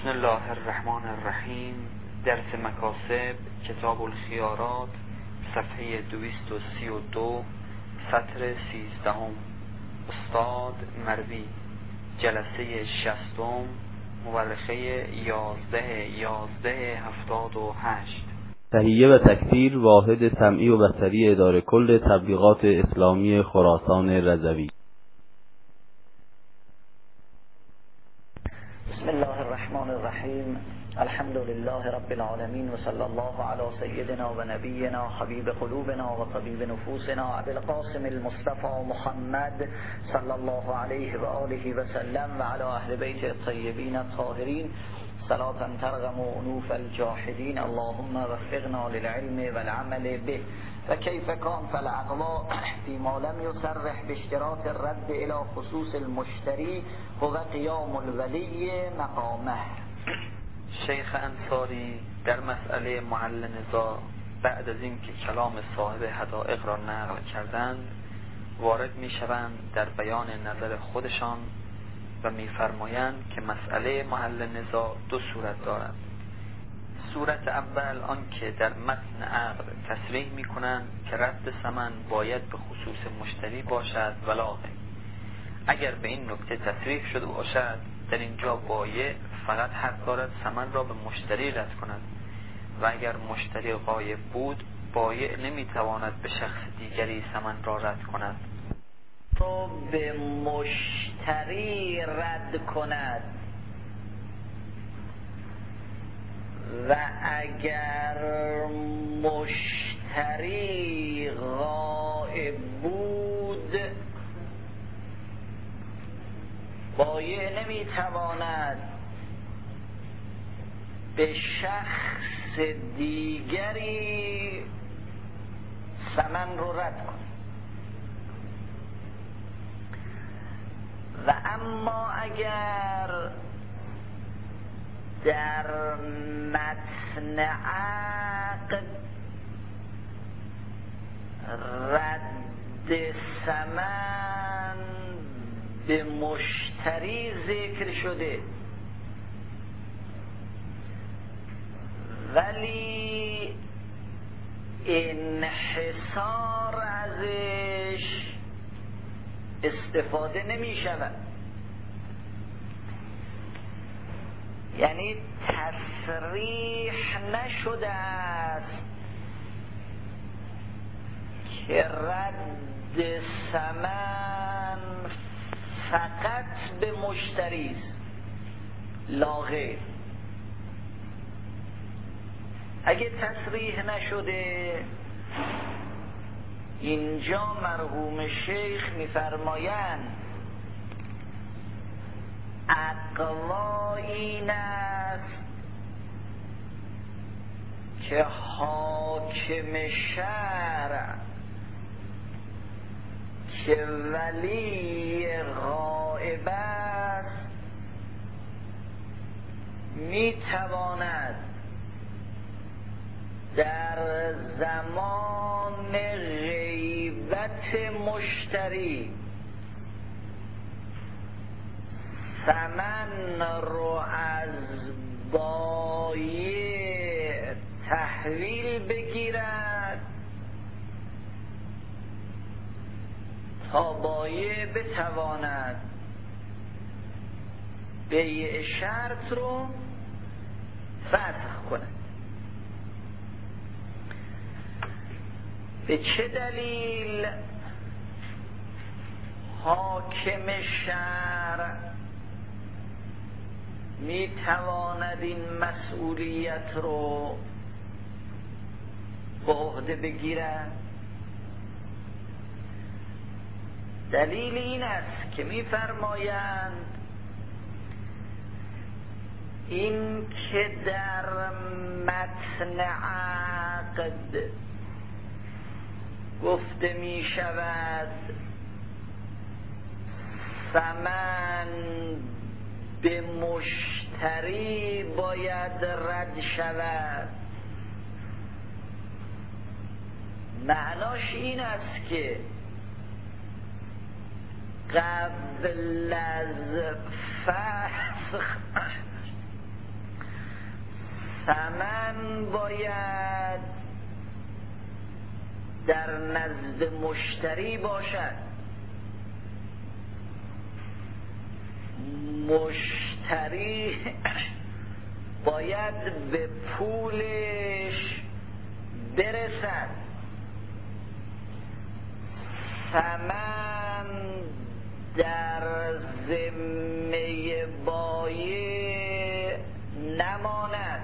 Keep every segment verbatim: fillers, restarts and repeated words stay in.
بسم الله الرحمن الرحیم. درس مکاسب، کتاب الخیارات، صفحه دویست و سی و دو، سطر سیزدهم. استاد مروی، جلسه شصتم، مورخه یازده یازده هفتاد و هشت. تهیه و تکثیر واحد سمعی و بصری اداره کل تبلیغات اسلامی خراسان رضوی. بسم الله الرحمن الرحیم. الحمد لله رب العالمین و صلی الله علی سیدنا و نبینا حبیب قلوبنا و طبیب نفوسنا ابی القاسم المصطفى محمد صلی الله علیه و آله و سلم و علی اهل بیت الطیبین الطاهرین صلاة ترغم انوف الجاحدین. اللهم وفقنا للعلم والعمل به و کیف کان فالاقوا فيما لم يصرح باشتراط الرد الى خصوص المشتری هو قیام الولی مقامه. شیخ انصاری در مسئله محل نزاع بعد از اینکه کلام صاحب حدائق را نقل کردند وارد می شوند در بیان نظر خودشان و می فرمایند که مسئله محل نزاع دو صورت دارد. صورت اول آن که در متن عقد تصریح می کنند که رد ثمن باید به خصوص مشتری باشد ولا غیر. اگر به این نکته تصریح شده باشد در اینجا بایع فقط حق دارد ثمن را به مشتری رد کند و اگر مشتری غایب بود بایع نمیتواند به شخص دیگری ثمن را رد کند. تو به مشتری رد کند و اگر مشتری غایب بود بایع نمیتواند به شخص دیگری ثمن رو رد کند. و اما اگر در متن عقد رد ثمن به مشتری ذکر شده ولی انحصار ازش استفاده نمی شود، یعنی تصریح نشده است که رد ثمن فقط به مشتری است لا غیر. اگه تصریح نشده اینجا مرحوم شیخ می‌فرمایند اقوا این است که حاکم شرع که ولی غائب است میتواند در زمان غیبت مشتری ثمن رو از بایع تحویل بگیرد تا بایع بتواند بیع شرط رو فسخ کند. به چه دلیل حاکم شرع می تواند این مسئولیت رو به عهده بگیرد؟ دلیل این است که می فرمایند این که در متن عقد گفته می شود ثمن به مشتری باید رد شود، معناش این است که قبل از فسخ ثمن باید در نزد مشتری باشد، مشتری باید به پولش برسد. ثمن در ذمه بایع نماند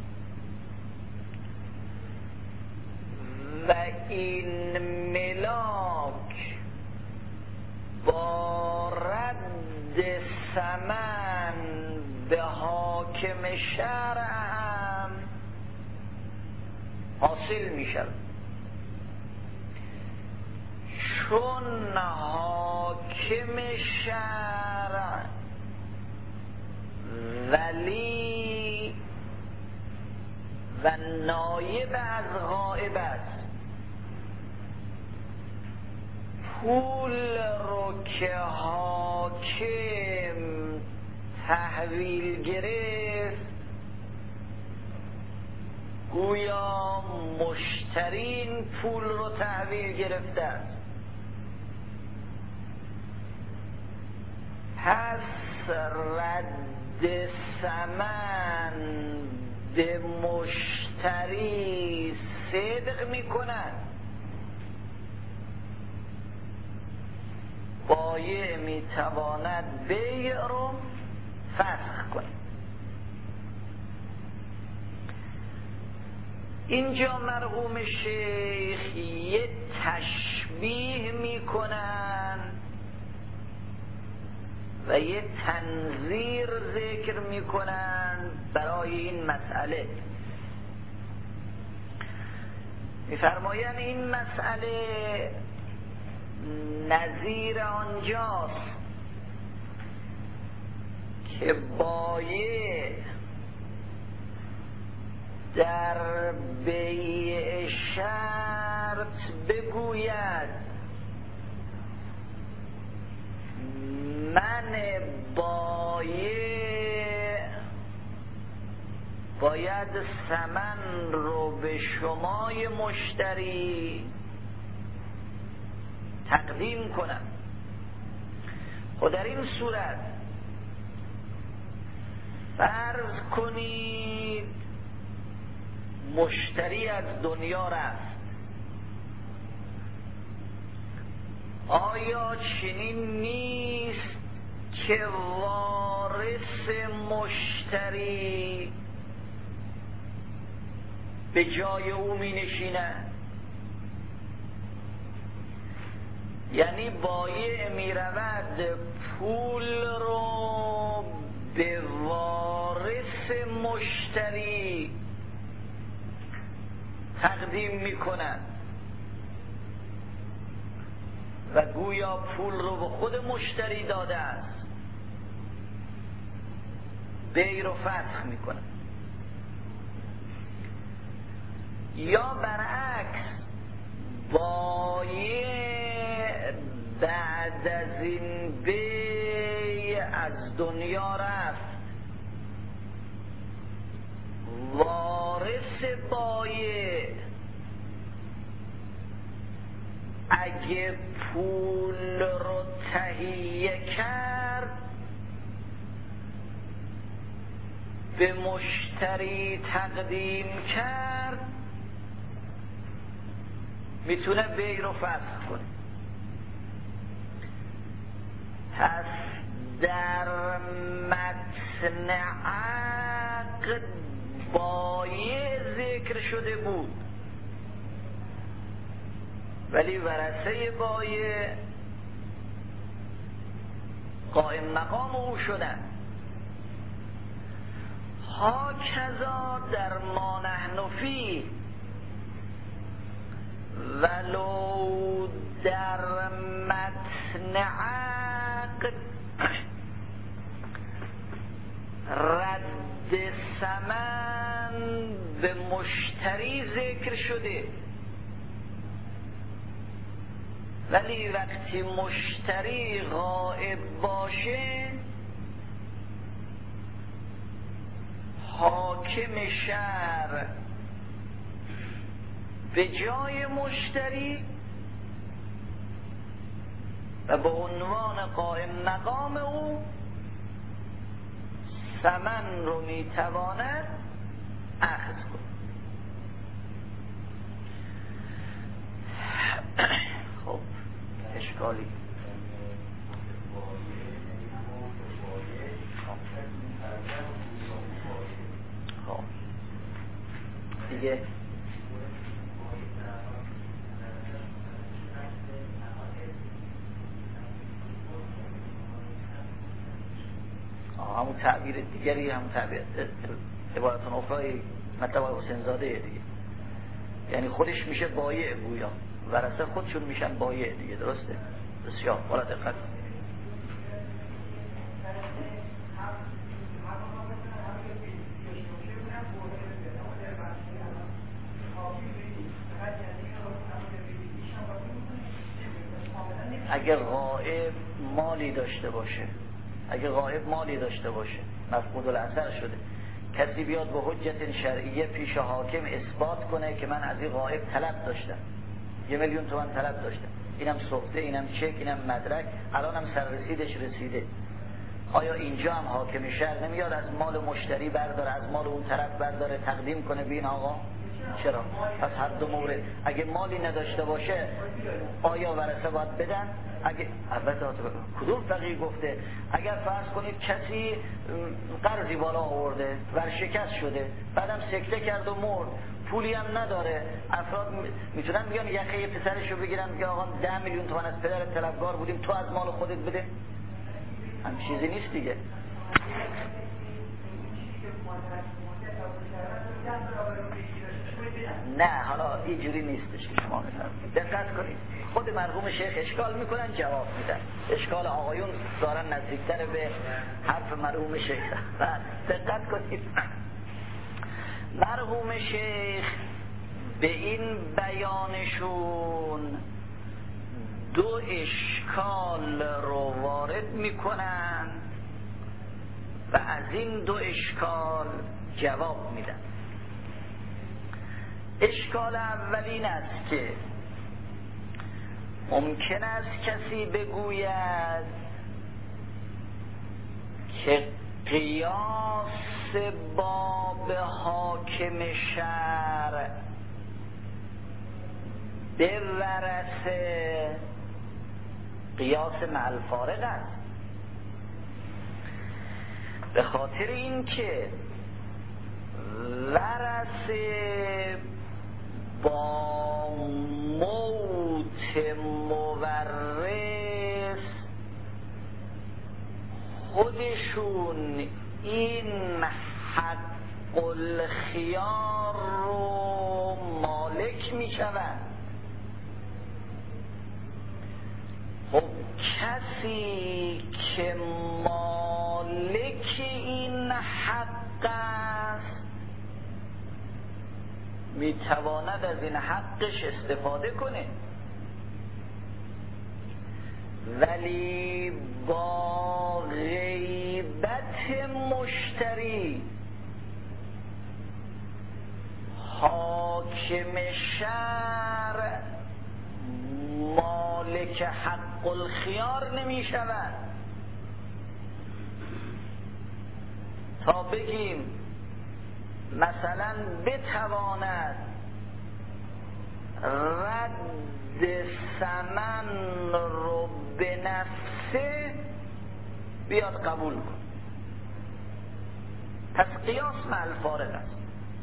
و این ملاک با رد ثمن به حاکم شرع هم حاصل می شود، چون حاکم شرع ولی و نایب از غائب است. پول رو که حاکم تحویل گرفت گویا مشترین پول رو تحویل گرفته است. پس رد ثمن به مشتری صدق می کند، بایع می تواند بیع رو فسخ کند. اینجا مرحوم شیخ یه تشبیه می کنن و یه تنظیر ذکر می کنن برای این مسئله. می فرماین این مسئله نظیر آنجاست که بایع در بیع شرط بگوید من بایع باید ثمن رو به شمای مشتری تقدیم کنم. و در این صورت فرض کنید مشتری از دنیا رفت، آیا چنین نیست که وارث مشتری به جای او می نشیند؟ یعنی بایع می رود پول رو به وارث مشتری تقدیم می کند و گویا پول رو به خود مشتری داده است، بیع رو فسخ می کند. یا برعکس بایع بعد از این بیع از دنیا رفت، وارث بایع اگه پول رو تهیه کرد به مشتری تقدیم کرد میتونه بیع رو فسخ کنه. پس در متن عقد بایع ذکر شده بود ولی ورثه بایع قائم مقام او شدن. هاکذا در ما نحن فیه ولو در متن عقد رد ثمن به مشتری ذکر شده، ولی وقتی مشتری غائب باشه حاکم شهر به جای مشتری و به عنوان قائم مقام او ثمن رو میتواند اخذ کند. خب اشکالی خب دیگه همون تعبیر دیگری، همون تعبیر عبارتون اخرای مطلب حسین زاده دیگه، یعنی خودش میشه بایع گویا، ورثه خودشون میشن بایع دیگه. درسته؟ بسیار بالا دقت. اگر غائب مالی داشته باشه، اگه غائب مالی داشته باشه مفقود الاثر شده، کسی بیاد به حجت شرعیه پیش حاکم اثبات کنه که من از این غائب طلب داشتم، یه میلیون تومان طلب داشتم، اینم سخته، اینم چک، اینم مدرک، الانم سررسیدش رسیده، آیا اینجا هم حاکم شهر نمیاد از مال مشتری برداره، از مال اون طرف برداره تقدیم کنه به این آقا؟ چرا؟ پس هر دو مورد اگه مالی نداشته باشه آیا ورثه باید بدن؟ اگه البته کدوم فقیه گفته اگر فرض کنید کسی قرضی بالا آورده ورشکست شده بعدم سکته کرد و مرد، پولی هم نداره، افراد میتونن بیان یخه پسرشو بگیرن که آقا ده میلیون تومان از پدر طلبکار بودیم تو از مال خودت بده؟ هم چیزی نیست دیگه. نه حالا اینجوری نیستش که شما میفرمایید. دقت کنید خود مرحوم شیخ اشکال میکنن جواب میدن، اشکال آقایون دارن نزدیکتر به حرف مرحوم شیخ. دقت کنید مرحوم شیخ به این بیانشون دو اشکال رو وارد میکنن و از این دو اشکال جواب میدن. اشکال اولین است که ممکن است کسی بگوید که قیاس باب حاکم شرع به ورثه قیاس مع الفارق است، به خاطر اینکه ورثه با موت مورث خودشون این حق الخیار رو مالک می شوند. خب کسی که مالک این حق است میتواند از این حقش استفاده کنه، ولی با غیبت مشتری حاکم شرع مالک حق الخیار نمی شود. تا بگیم مثلا بتواند رد ثمن رو به نفسه بیاد قبول کن، پس قیاس مع الفارق است.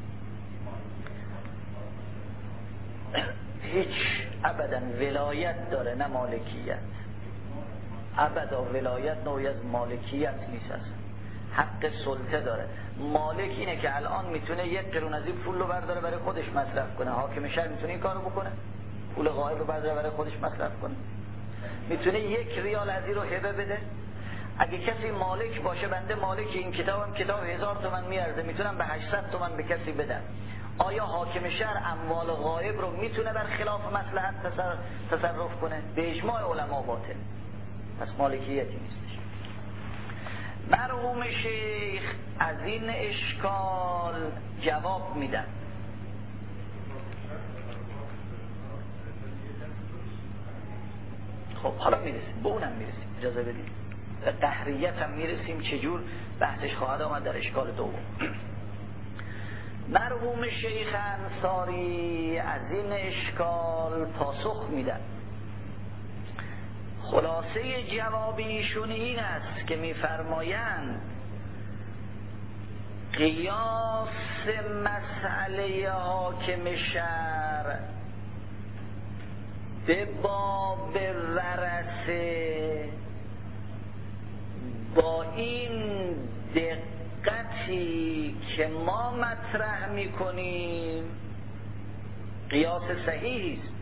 هیچ ابدا ولایت داره نه مالکیت، ابدا ولایت نوعی از مالکیت نیست، است حق سلطه داره. مالک اینه که الان میتونه یک قرون از این پول رو برداره برای خودش مصرف کنه، حاکم شهر میتونه این کارو بکنه، پول غایب رو برداره برای خودش مصرف کنه، میتونه یک ریال از این رو هبه بده. اگه کسی مالک باشه، بنده مالک این کتابم کتاب هزار تومن میارزه، میتونم به هشتصد تومن به کسی بدم، آیا حاکم شهر اموال غایب رو میتونه بر خلاف مصلحت تصرف کنه؟ به اجماع علما باطل، پس مالکیتی نیستش. مرحوم شیخ از این اشکال جواب میدن. خب حالا میرسیم، به اونم میرسیم، اجازه بدید. به قهریت هم میرسیم، چجور بحثش خواهد آمد در اشکال دوم. مرحوم شیخ انصاری از این اشکال پاسخ میدن. خلاصه جواب ایشون این است که میفرمایند قیاس مسئله حاکم شرع به باب ورثه با این دقتی که ما مطرح میکنیم قیاس صحیحی است.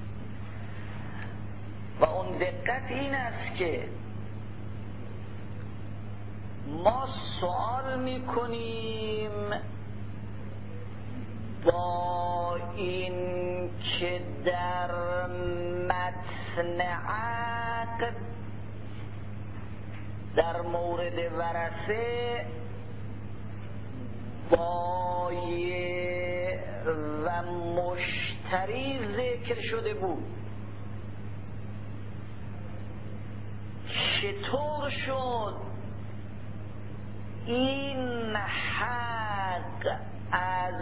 و اون دقت این است که ما سوال میکنیم با این که در متن عقد در مورد ورثه بایع و مشتری ذکر شده بود، چطور شد این حق از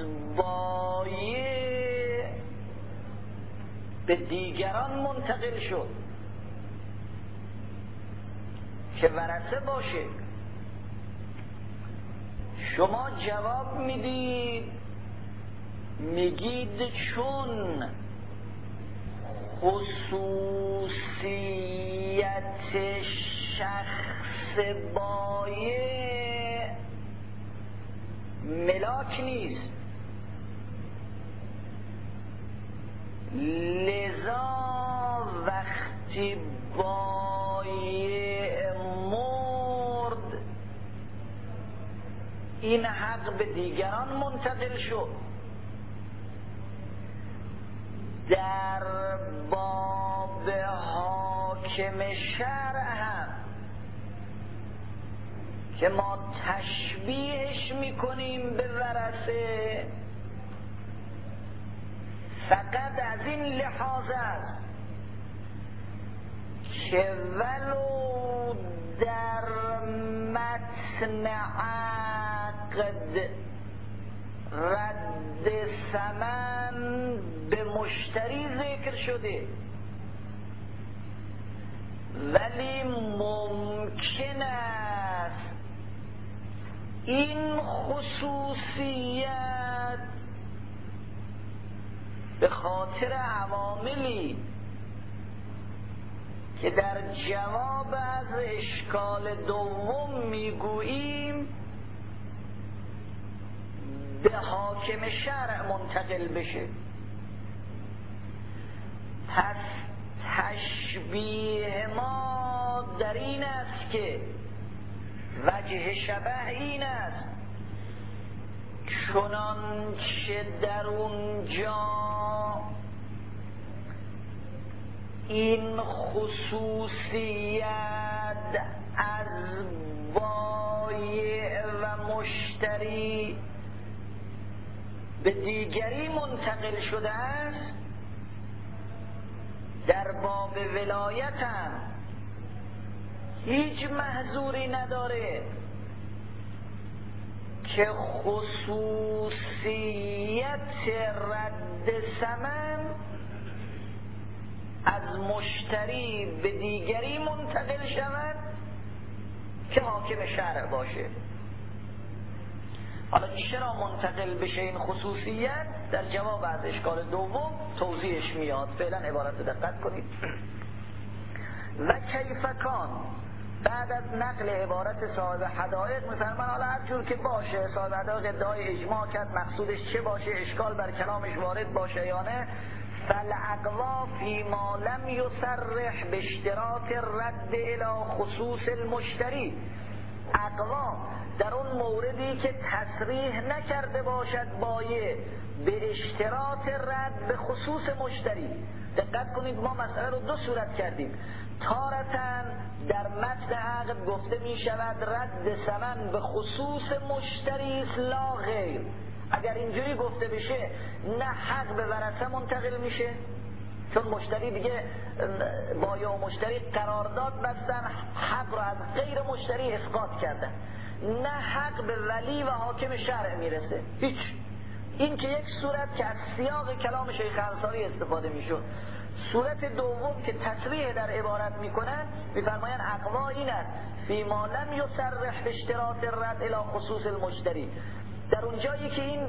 بایع به دیگران منتقل شد که ورثه باشه؟ شما جواب میدید میگید چون خصوصیت شخص بایع ملاک نیست، لذا وقتی بایع مرد این حق به دیگران منتقل شد. در باب حاکم شرع هم که ما تشبیهش میکنیم به ورثه فقط از این لحاظ است که ولو در متن عقد رد ثمن به مشتری ذکر شده، ولی ممکن است این خصوصیت به خاطر عواملی که در جواب از اشکال دوم میگوییم به حاکم شرع منتقل بشه. پس تشبیه ما در این است که وجه شبه این است چنانچه در اونجا این خصوصیت از بایع و مشتری به دیگری منتقل شده است، در باب ولایت هم هیچ محظوری نداره که خصوصیت رد ثمن از مشتری به دیگری منتقل شود که حاکم شرع باشه. حالا چرا منتقل بشه این خصوصیت در جواب از اشکال دوم توضیحش میاد. فعلا عبارت دقت کنید. و کیفکان بعد از نقل عبارت صاحب حدائق میفرمان حالا هر جور که باشه صاحب حدائق ادعای اجماع کرد، مقصودش چه باشه، اشکال بر کلامش وارد باشه یا نه، فالاقوا فی ما لم یصرح به اشتراط رد الی خصوص المشتری، اقوا در اون موردی که تصریح نکرده باشد بایع به اشتراط رد به خصوص مشتری. دقت کنید ما مسئله رو دو صورت کردیم. تارتاً در متن عقد گفته می شود رد ثمن به خصوص مشتری است لا غیر. اگر اینجوری گفته بشه نه حق به ورثه منتقل میشه، چون مشتری دیگه بایع و مشتری قرارداد بستن، حق رو از غیر مشتری اسقاط کردن، نه حق به ولی و حاکم شرع میرسه هیچ. این که یک صورت که از سیاق کلام شیخ انصاری استفاده میشد. صورت دوم که تصریح در عبارت میکنن میفرمایند اقوا این است فی ما لم یصرح به اشتراط رد الی خصوص المشتری، در اونجایی که این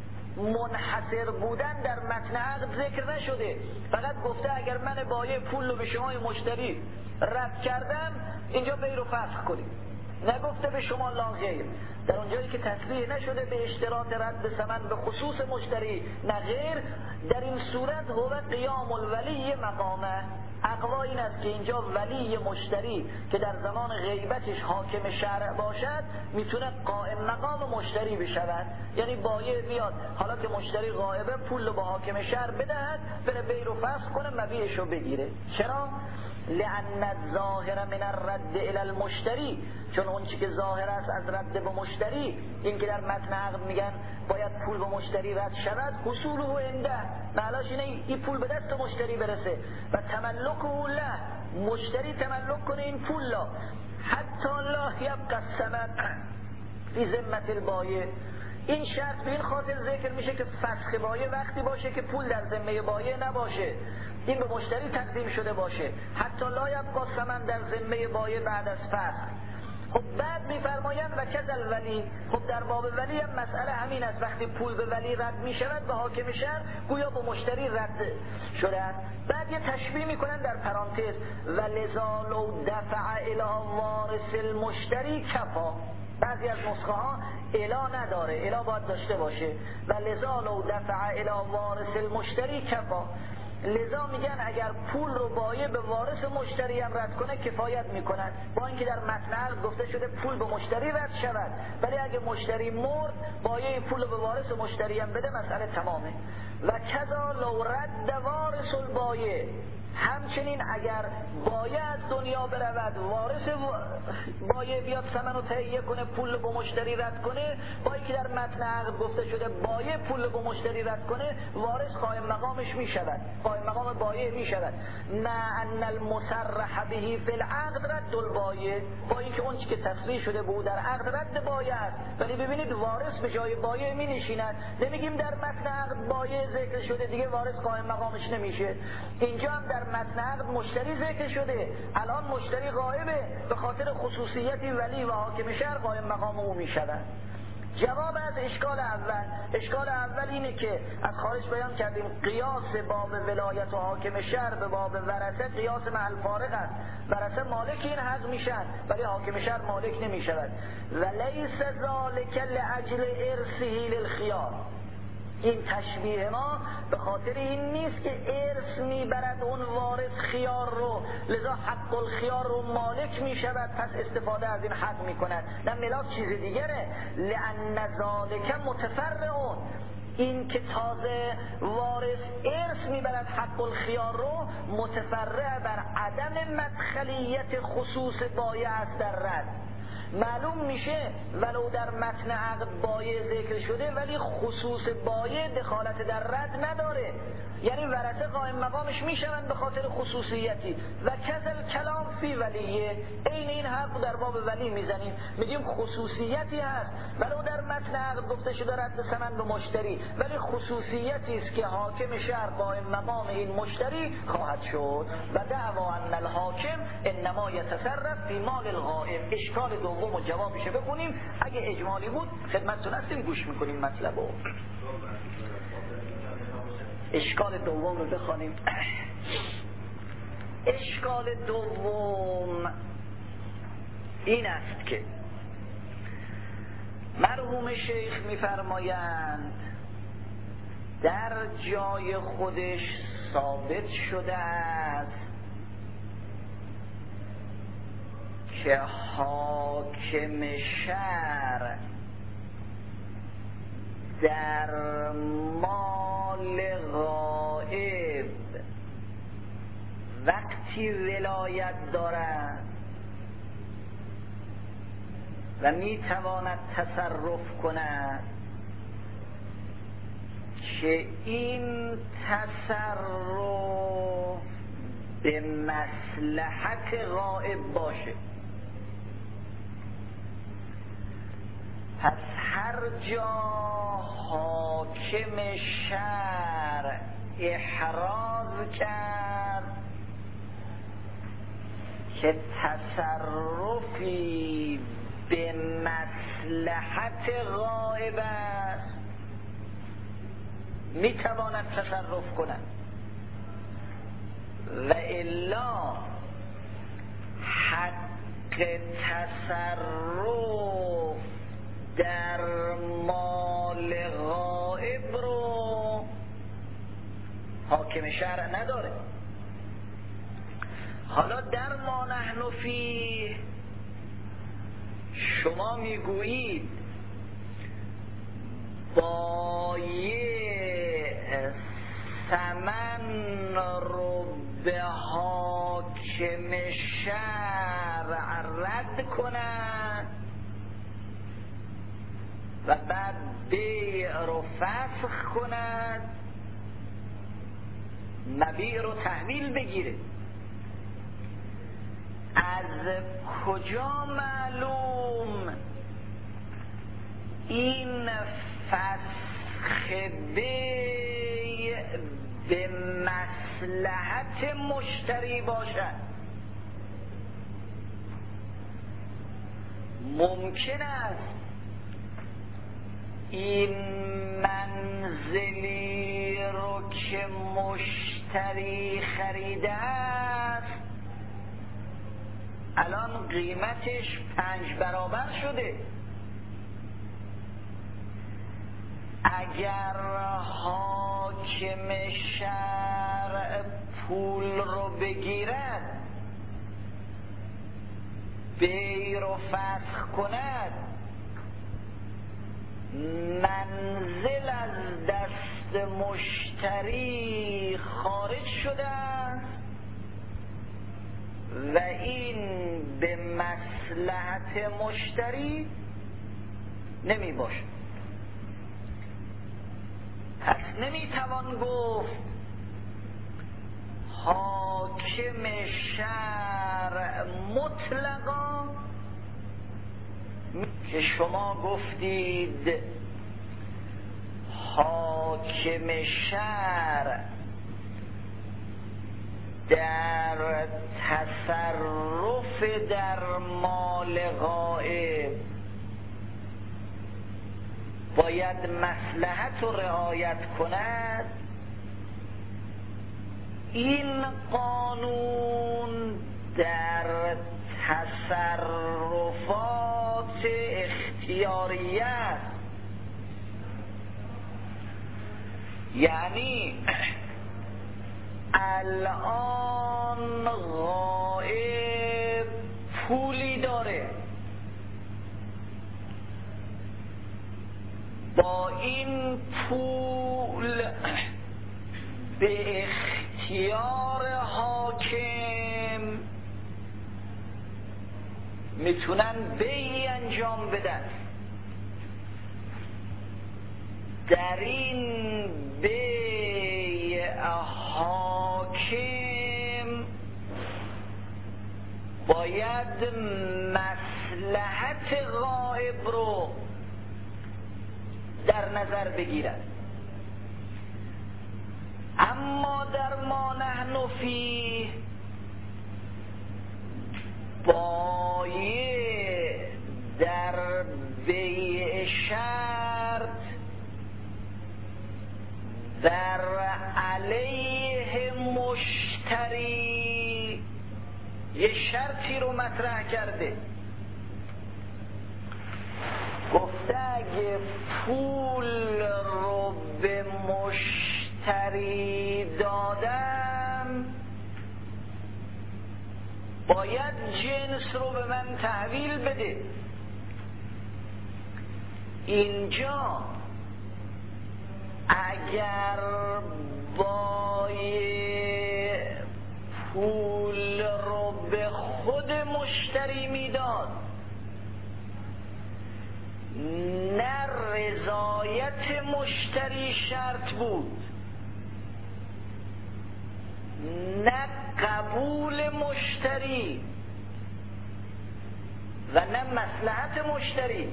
منحصر بودن در متن عقد ذکر نشده، فقط گفته اگر من بایع پول رو به شما مشتری رد کردم اینجا بی رو فسخ کنید، نگفته به شما لا غیر. در اونجایی که تصریح نشده به اشتراط رد ثمن به خصوص مشتری نه غیر، در این صورت هو قیام الولی مقامه. اقوا این است که اینجا ولی مشتری که در زمان غیبتش حاکم شرع باشد میتونه قائم مقام مشتری بشود، یعنی بایع بیاد حالا که مشتری غایبه پول رو به حاکم شرع بدهد، بره بیر و فسخ کنه مبیعش رو بگیره. چرا؟ لأن الظاهر من الرد الى المشتری، چون اون چی که ظاهر است از رد به مشتری، این که در متن عقد میگن باید پول به مشتری رد شود، حصوله عنده، معناش اینه این پول به دست مشتری برسه و تملکه له، مشتری تملک کنه این پول لا، حتی لا یبقى الثمن فی ذمة البایع. این شرط به این خاطر ذکر میشه که فسخ بایع وقتی باشه که پول در ذمه بایع نباشه، این به مشتری تقدیم شده باشه، حتی لا یبقى الثمن در ذمه بایع بعد از فسخ. خب بعد میفرمایند و کذل ولی، خب در باب ولی هم مسئله همین است، وقتی پول به ولی رد میشود به حاکم شهر گویا به مشتری رد شده است. بعد یه تشبیه میکنن در پرانتز و لذا لو دفع الی وارث المشتری کفا، بعضی از نسخه ها الا نداره، الا باید داشته باشه، و لذا لو دفع الی وارث المشتری کفا، لذا میگن اگر پول رو بایع به وارث مشتری هم رد کنه کفایت میکنن، با اینکه در متن عقد گفته شده پول به مشتری رد شود، ولی اگه مشتری مرد بایع پول رو به وارث مشتری هم بده مسئله تمامه. و کذا لو رد وارث البایع، همچنین اگر بایع از دنیا برود وارث بایع بیاد ثمن رو تهیه کنه پول رو به مشتری رد کنه، با اینکه در متن عقد گفته شده بایع پول رو به مشتری رد کنه، وارث قائم مقامش می شود، قائم مقام بایع می شود. نه ان المصرح به فی العقد رد البایع، با اینکه اون چی که تصریح شده بود در عقد رد بایع است، ولی ببینید وارث به جای بایع می نشیند، نمیگیم در متن عقد بایع ذکر شده دیگه وارث قائم مقامش نمیشه، اینجا هم در متن عقد مشتری ذکر شده، الان مشتری غایبه، به خاطر خصوصیتی ولی و حاکم شهر قائم مقام او می شود. جواب از اشکال اول، اشکال اول اینه که از خارج بیان کردیم قیاس باب ولایت و حاکم شهر به باب ورثه قیاس مع الفارق است، ورثه مالک این حق میشن ولی حاکم شهر مالک نمی شود. و لیس ذالک لاجل ارثه للخیار، این تشبیه ما به خاطر این نیست که ارث میبرد اون وارث خیار رو، لذا حق الخیار رو مالک میشود پس استفاده از این حق میکند، نه ملاک چیز دیگره. لأن ذالک متفرعون، این که تازه وارث ارث میبرد حق الخیار رو متفرع بر عدم مدخلیت خصوص بایع است در رد. معلوم میشه ولو در متن عقد بایع ذکر شده ولی خصوص بایع دخالت در رد نداره، یعنی ورثه قائم مقامش میشوند به خاطر خصوصیتی. و کذل کلام فی ولیه، عین این حرف در باب ولی میزنیم، میگیم خصوصیتی هست ولو در متن عقد گفته شده رد ثمن به مشتری، ولی خصوصیتی است که حاکم شهر قائم مقام این مشتری خواهد شد. و دعوا ان الحاکم انما یتصرف فی مال الغائب. اشکال دوم و جوابش بخونیم، اگه اجمالی بود خدمتتون هستیم گوش میکنیم مطلبو. اشکال دوم رو بخوانیم. اشکال دوم این است که مرحوم شیخ میفرمایند در جای خودش ثابت شده است که حاکم شهر در مال غائب وقتی ولایت دارد و میتواند تصرف کند که این تصرف به مصلحت غائب باشه. پس هر جا حاکم شرع احراز کرد که تصرفی به مصلحت غائب است میتواند تصرف کند و الا حق تصرف در مال غائب رو حاکم شرع نداره. حالا در ما نحن فیه شما میگویید بایع ثمن رو به حاکم شرع رد کند و بعد بیع رو فسخ کند، مبیع رو تحویل بگیره. از کجا معلوم این فسخ بیع به مصلحت مشتری باشد؟ ممکن است این منزلی رو که مشتری خریده است الان قیمتش پنج برابر شده. اگر حاکم شرع پول رو بگیرد، بیع رو فسخ کند، منزل از دست مشتری خارج شده است و این به مصلحت مشتری نمی باشه. پس نمیتوان گفت حاکم شرع مطلقا که شما گفتید حاکم شرع در تصرف در مال غائب باید مصلحت رو رعایت کند. این قانون در تصرفات اختیاریه است، یعنی الان غائب پولی داره، با این پول به اختیار حاکم میتونن بیعی انجام بدن. در این بیع حاکم باید مصلحت غائب رو در نظر بگیرد. اما در ما نحن فیه بایع در بیع شرط در علیه مشتری یه شرطی رو مطرح کرده، گفته اگه پول رو به مشتری دادم باید باید جنس رو به من تحویل بده. اینجا اگر بایع پول رو به خود مشتری میداد، نه رضایت مشتری شرط بود، نه قبول مشتری و نه مصلحت مشتری،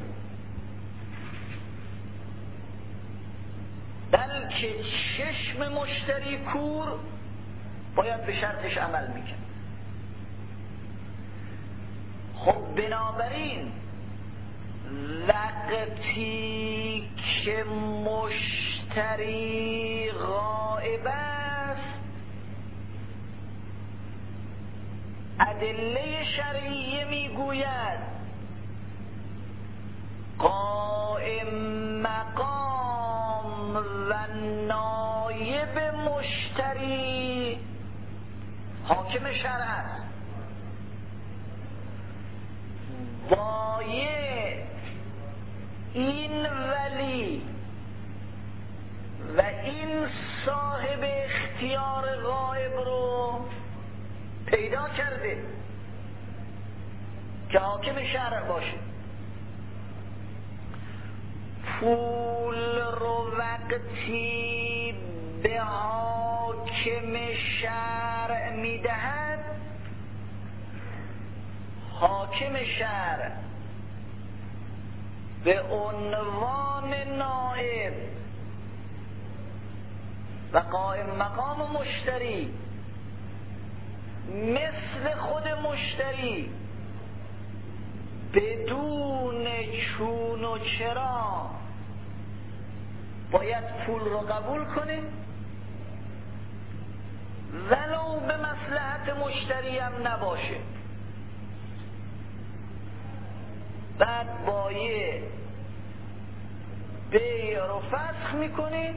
بلکه چشم مشتری کور باید به شرطش عمل میکرد. خب بنابراین وقتی که مشتری غائب است، ادله شرعیه میگوید قائم مقام و نایب مشتری حاکم شرع است. بایع این ولی و این صاحب اختیار غائب رو پیدا کرده که حاکم شرع باشه. پول رو وقتی به حاکم شرع میدهد، حاکم شرع به عنوان نائب و قائم مقام مشتری مثل خود مشتری بدون چون و چرا باید پول رو قبول کنه، ولو به مصلحت مشتری هم نباشه. بعد بایع بیع رو فسخ میکنه،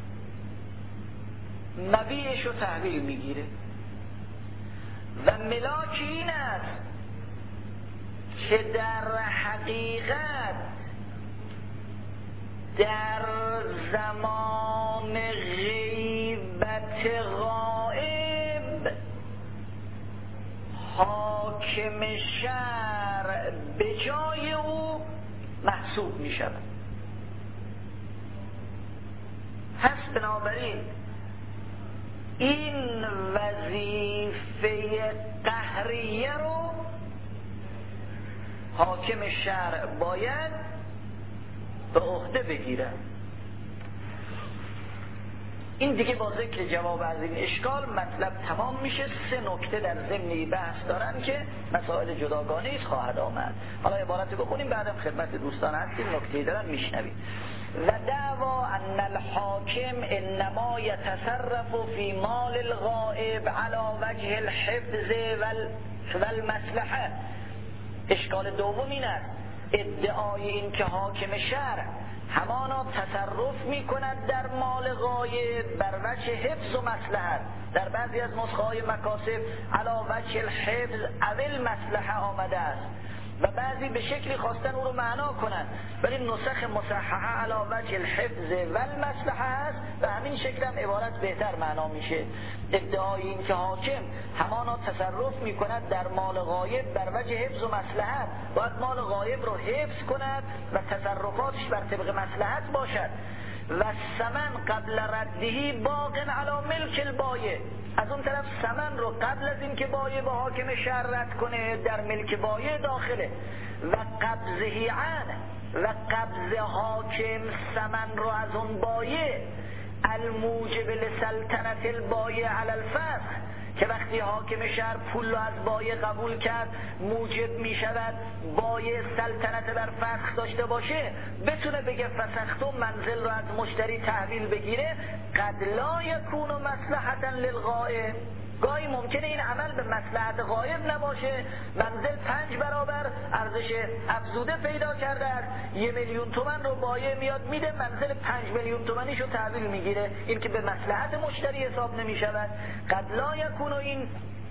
مبیعش رو تحویل میگیره و ملاک این است که در حقیقت در زمان غیبت غائب حاکم شرع به جای او محسوب می شود. پس بنابراین این وظیفه قهریه رو حاکم شرع باید به عهده بگیرد. این دیگه با ذکر جواب از این اشکال مطلب تمام میشه. سه نکته در ضمن بحث دارن که مسائل جداگانه ایست خواهد آمد. حالا عبارت بخونیم بعدم خدمت دوستان هستیم، نکته دارن میشنویم. و دعوا ان الحاکم انما يتصرف في مال الغائب على وجه الحفظ والمصلحه. اشکال دوم این است ادعای این که حاکم شرع همانا تصرف می کند در مال غایب بر وجه حفظ و مصلحت. در بعضی از نسخه های مکاسب علی وجه الحفظ او المصلحه آمده است و بعضی به شکلی خواستن او رو معنا کنند، ولی نسخ مصححه علی وجه الحفظ و المصلحه است و همین شکل هم عبارت بهتر معنا میشه. ادعای این که حاکم همانا تصرف می کند در مال غایب بر وجه حفظ و مصلحت، باید مال غایب رو حفظ کند و تصرفاتش بر طبق مصلحت باشد. و ثمن قبل ردهی باق علی ملک البایع، از اون طرف ثمن رو قبل از این که بایع به حاکم شرع رد کنه در ملک بایع داخله. و قبضهی عن، و قبض حاکم ثمن رو از اون بایع الموجب لسلطنت البایع علی الفسخ، که وقتی حاکم شهر پول رو از بایع قبول کرد موجب می شود بایع سلطنت بر فسخ داشته باشه، بتونه بگه فسختم منزل رو از مشتری تحویل بگیره. قد لا یکون مصلحتا للغائب، گاهی ممکنه این عمل به مصلحت غایب نباشه، منزل پنج برابر ارزش افزوده پیدا کرده است، یه میلیون تومن رو بایع میاد میده، منزل پنج میلیون تومنیش رو تحویل میگیره، این که به مصلحت مشتری حساب نمی شود. قد لا یکون این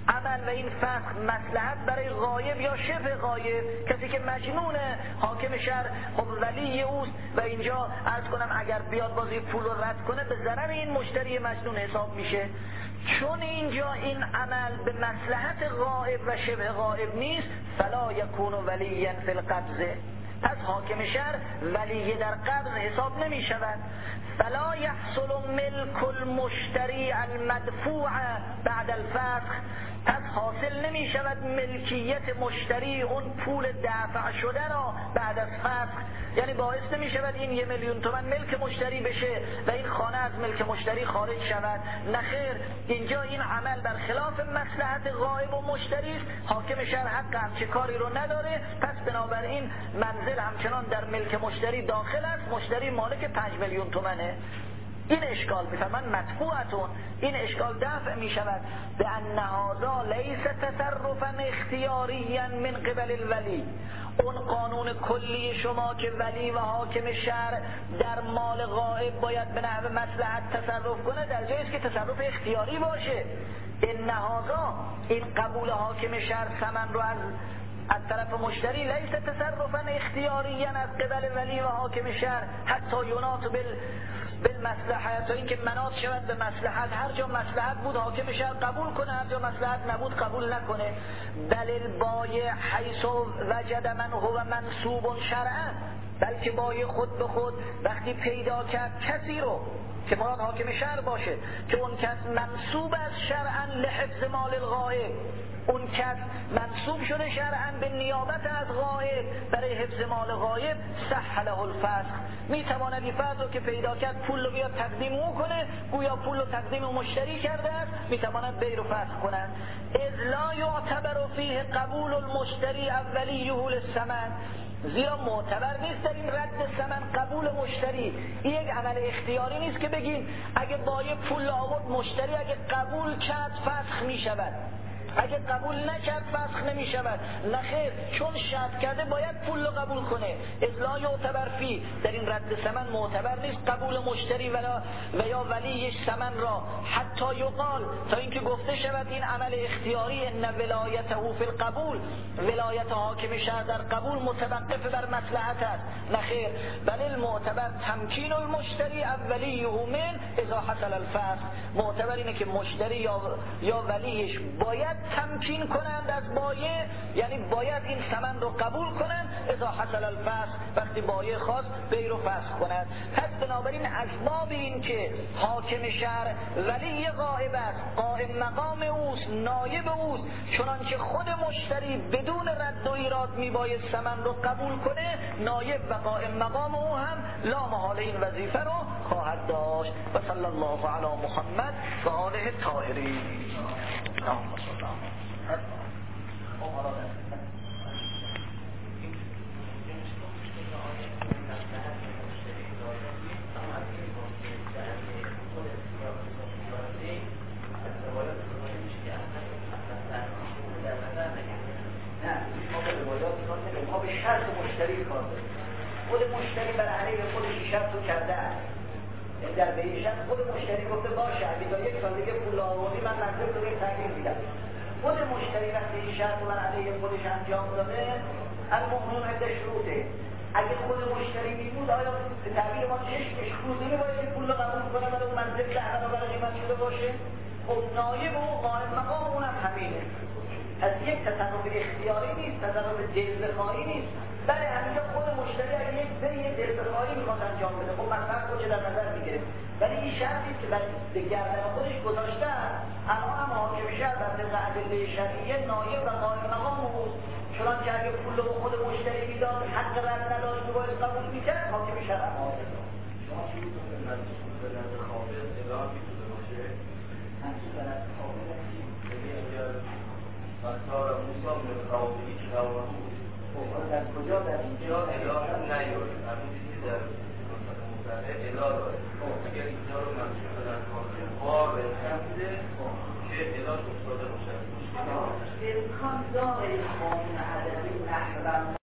عمل و این فسخ مصلحت برای غایب یا شبه غایب. کسی که مجنونه، حاکم شهر خب ولی اوست و اینجا عرض کنم اگر بیاد بازی پول رو رد کنه به ضرر این مشتری مجنون حساب میشه. چون اینجا این عمل به مصلحت غائب و شبه غائب نیست، فلا یکون ولیا فی القبض، پس حاکم شهر ولی در قبض حساب نمی شود. فلا یحصل ملک المشتری المدفوع بعد الفسخ، پس حاصل نمی شود ملکیت مشتری اون پول دفع شده را بعد از فسخ، یعنی باعث نمی شود این یه میلیون تومان ملک مشتری بشه و این خانه از ملک مشتری خارج شود. نخیر، اینجا این عمل بر خلاف مصلحت غائب و مشتری است. حاکم شهر حق همچه کاری رو نداره، پس بنابراین منزل همچنان در ملک مشتری داخل است، مشتری مالک پنج میلیون تومانه. این اشکال میفرمان مدفوعتون، این اشکال دفع میشود به ان هذا لیس تصرفا اختیاریا من قبل الولی. اون قانون کلی شما که ولی و حاکم شهر در مال غائب باید به نحو مصلحت تصرف کنه، در جایی است که تصرف اختیاری باشه. ان هذا، این قبول حاکم شهر ثمن رو از از طرف مشتری لیس تصرفا اختیاریا از قبل ولی و حاکم شهر حتی ینات بال بالمصلحت، تا اینکه مناط شود به مصلحت. هر جا مصلحت بود حاکم شهر قبول کنه، هر جا مصلحت نبود قبول نکنه. بل البایع حیث وجد من هو منصوب شرعا، بلکه بایع خود به خود وقتی پیدا کرد کسی رو که مراد حاکم شهر باشه که اون کس منصوب از شرعا لحفظ مال الغائب، اون کس منصوب شده شرعا به نیابت از غائب برای حفظ مال غائب، صح له الفسخ، میتواند این فرد رو که پیدا کرد پول رو بیاد تقدیم او کنه، گویا پول رو تقدیم مشتری کرده است، میتواند بیر رو فسخ کنند. اذ لا یعتبر فیه قبول المشتری اولیه للثمن، زیرا معتبر نیست در این رد ثمن قبول مشتری. این یک عمل اختیاری نیست که بگیم اگه بایع پول آورد مشتری اگه قبول کرد فسخ می شود، اگه قبول نکرد فسخ نمی شود. نخیر، چون شرط کرده باید پول رو قبول کنه. اصلا یعتبر فی، در این رد ثمن معتبر نیست قبول مشتری ولا و یا ولیش ثمن را، حتی یقال، تا اینکه گفته شود این عمل اختیاری ان ولایته فی القبول، ولایت حاکم شهر در قبول متوقف بر مصلحت است. نخیر، بل المعتبر تمکین المشتری اولیه من اذا حصل الفسخ، معتبر اینه که مشتری یا یا ولیش باید تمکین کنند از بایع، یعنی باید این ثمن رو قبول کنند اذا حصل الفسخ، وقتی بایع خواست بیر و فسخ کند. پس بنابراین اسباب این که حاکم شهر ولی غائب است، قائم مقام اوست، نایب اوست، چنانچه خود مشتری بدون رد و ایراد میباید ثمن رو قبول کنه، نایب و قائم مقام او هم لا محاله این وظیفه رو خواهد داشت. و صلی الله علی محمد و آله الطاهرین. خود مشتری بر علیه خودش شرط رو کرده است، در بیشتر خود مشتری گفته باشه اگه تا یک سال دیگه پول آوردی من منزل رو یک تغییر میدم. خود مشتری وقتی این شرط رو بر علیه خودش انجام داده، المؤمنون عند شروطه، اگه خود مشتری میبود آیا به تعبیر ما چشمش روزی باید این پول رو قبول کنه ولی اون منزل لحظه برای قیمت شده باشه؟ خب نایب و قائم مقام اونم همینه. از یک تصرف اختیاری نیست، تصرف جزءخواهی نیست، بله همینجا خود مشتری اگه یک بری جزءخواهی میخواد انجام بده خب مصرف رو چه در نظر میگیره، ولی این شرطی که به گردن خودش گذاشته الان هم حاکم شهر بر طبق ادله شرعیه نایب و قائم مقام اوست، چنانچه اگه پول رو خود مشتری میداد حق رد نداشت و باید قبول میکرد حاکم شهر هم حاضر داشت. شما چی بود که منصوب به نزد خابر اعلام میتونه باشه؟ منصوب به نزد خابر مطار موسا من خابری که خواهد در کجا در اینجا اله نیاره، همین چیزی در مصطلح اله داره. اگر اینجا رو منصوب به نزد خابر بار به خمده که اله افتاده باشه امکان داره این قانون عددی نحو